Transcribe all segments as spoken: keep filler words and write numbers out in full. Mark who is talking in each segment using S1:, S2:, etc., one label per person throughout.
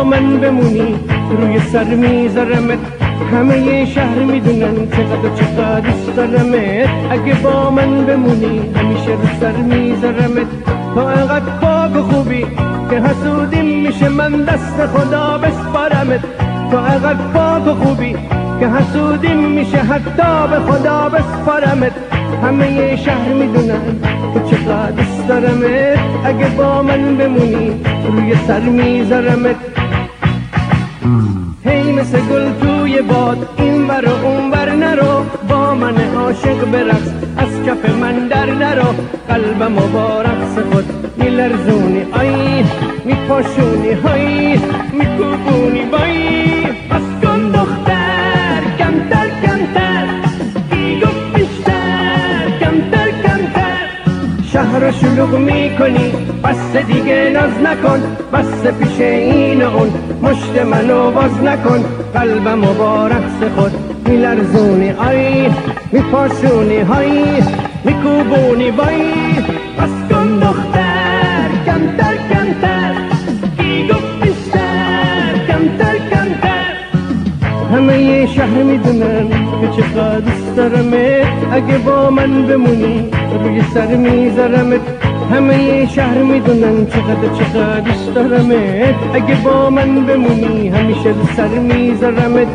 S1: با من بمونی روی سر میذارمت، همه شهر میدونن چقدر چقدر دوست دارمت. اگه با من بمونی همیشه رو سر میذارمت، تو انقدر پاک و خوبی که حسودیم میشه من دست خدا بسپارمت. تو انقدر پاک و خوبی که حسودیم میشه حتی به خدا بسپارمت. همه شهر میدونن که چقدر دوست دارمت، اگه با من بمونی روی سر میذارمت. هی مثل گل توی باد این ور و اون ور نرو، با من عاشق برقص از کف من در نرو. قلبم و با رقص خود میلرزونی، آی میپاشونی، های میکوبونی، وای بس کن دختر کمتر کمتر، کی گفت بیشتر کمتر کمتر. شهر رو شلوغ میکنی بس دیگه ناز نکن، بس پیش این و اون مشت منو باز نکن. قلبم و با رقص خود میلرزونی، آی میپاشونی، های میکوبونی، وای بس کن دختر کمتر کمتر، کی گفت بیشتر کمتر کمتر. همه شهر میدونن که چقدر دوست دارمت، اگه با من بمونی روی سر میذارمت. همه شهر میدونن چقدر چقدر دوست دارمت، اگه با من بمونی همیشه رو سر میذارمت.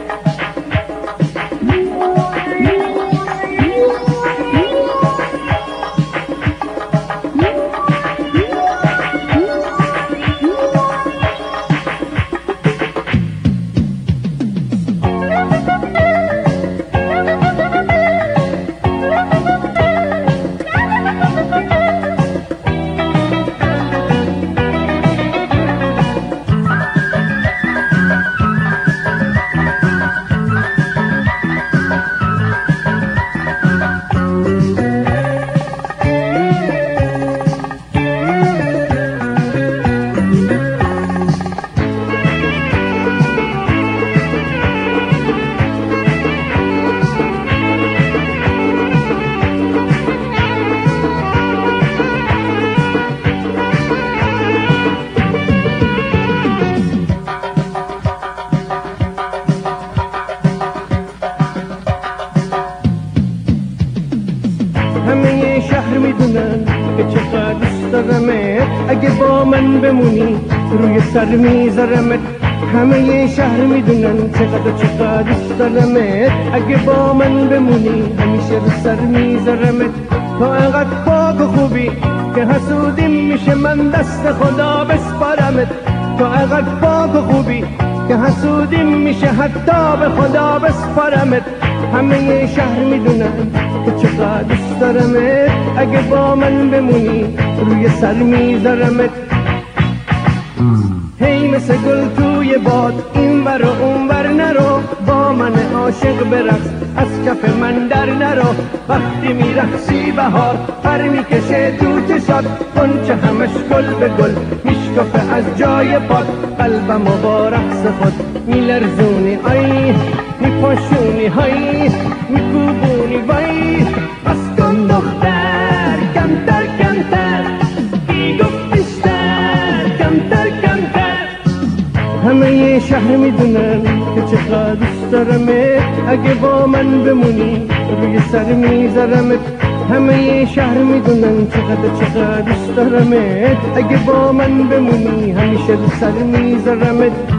S1: همه شهر میدونن که چقدر دوست دارمت، اگه با من بمونی روی سر میذارمت. همه شهر میدونن چقدر چقدر دوست دارمت، اگه با من بمونی همیشه رو سر میذارمت. تو انقدر پاک و خوبی که حسودیم میشه من دست خدا بسپارمت. تو انقدر پاک و خوبی که حسودیم میشه حتی به خدا بسپارمت. همه شهر میدونن که چقدر دوست دارمت، اگه با من بمونی روی سر میذارمت. هی مثل گل توی باد این ور و اون ور نرو، با من عاشق برقص از کف من در نرو. وقتی میرقصی بهار پر میکشه تو چشات، غنچه همش گل به گل میشکفه از جای پات. قلبم و با رقص خود میلرزونی، آی میپاشونی، های میکوبونی، وای بس کن دختر کمتر کمتر، کی گفت بیشتر کمتر کمتر. همه شهر میدونن که چقدر دوست دارمت، اگه با من بمونی روی سر میذارمت. همه شهر میدونن چقدر چقدر دوست دارمت، اگه با من بمونی همیشه رو سر میذارمت.